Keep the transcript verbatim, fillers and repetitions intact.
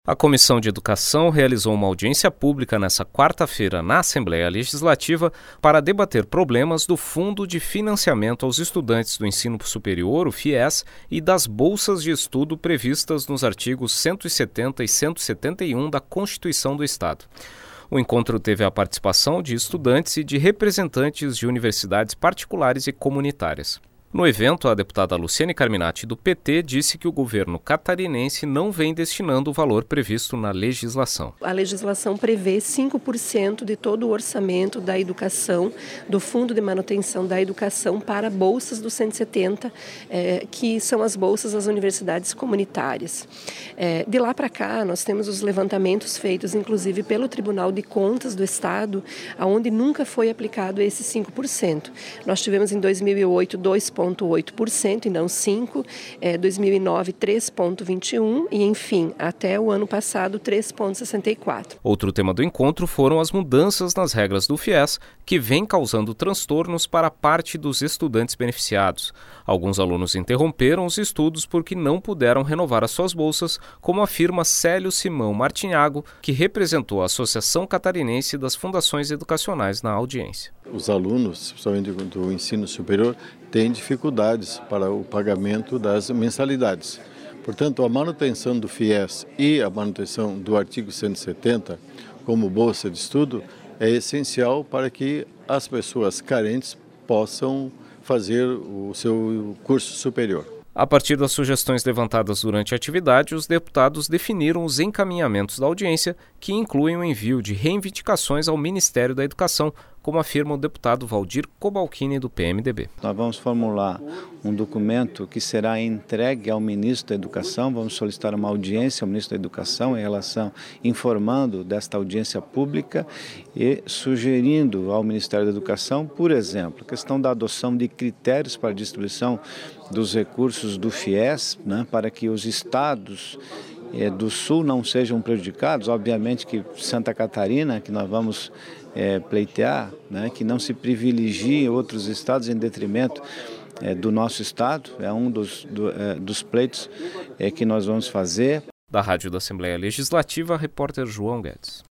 A Comissão de Educação realizou uma audiência pública nesta quarta-feira na Assembleia Legislativa para debater problemas do Fundo de Financiamento aos Estudantes do Ensino Superior, o FIES, e das bolsas de estudo previstas nos artigos cento e setenta e cento e setenta e um da Constituição do Estado. O encontro teve a participação de estudantes e de representantes de universidades particulares e comunitárias. No evento, a deputada Luciane Carminati, do P T, disse que o governo catarinense não vem destinando o valor previsto na legislação. A legislação prevê cinco por cento de todo o orçamento da educação, do Fundo de Manutenção da Educação, para bolsas do cento e setenta, eh, que são as bolsas das universidades comunitárias. Eh, de lá para cá, nós temos os levantamentos feitos, inclusive, pelo Tribunal de Contas do Estado, onde nunca foi aplicado esse cinco por cento. Nós tivemos em dois mil e oito dois vírgula oito por cento e não cinco por cento, é, dois mil e nove três vírgula vinte e um por cento e, enfim, até o ano passado três vírgula sessenta e quatro por cento. Outro tema do encontro foram as mudanças nas regras do FIES, que vem causando transtornos para parte dos estudantes beneficiados. Alguns alunos interromperam os estudos porque não puderam renovar as suas bolsas, como afirma Célio Simão Martinhago, que representou a Associação Catarinense das Fundações Educacionais na audiência. Os alunos, principalmente do ensino superior, têm dificuldades para o pagamento das mensalidades. Portanto, a manutenção do FIES e a manutenção do artigo cento e setenta como bolsa de estudo é essencial para que as pessoas carentes possam fazer o seu curso superior. A partir das sugestões levantadas durante a atividade, os deputados definiram os encaminhamentos da audiência, que incluem o envio de reivindicações ao Ministério da Educação, como afirma o deputado Valdir Cobalcini, do P M D B. Nós vamos formular um documento que será entregue ao Ministro da Educação, vamos solicitar uma audiência ao Ministro da Educação em relação, informando desta audiência pública e sugerindo ao Ministério da Educação, por exemplo, a questão da adoção de critérios para a distribuição dos recursos do FIES, né, para que os estados é, do Sul não sejam prejudicados. Obviamente que Santa Catarina, que nós vamos é, pleitear, né, que não se privilegie outros estados em detrimento é, do nosso estado, é um dos, do, é, dos pleitos é, que nós vamos fazer. Da Rádio da Assembleia Legislativa, repórter João Guedes.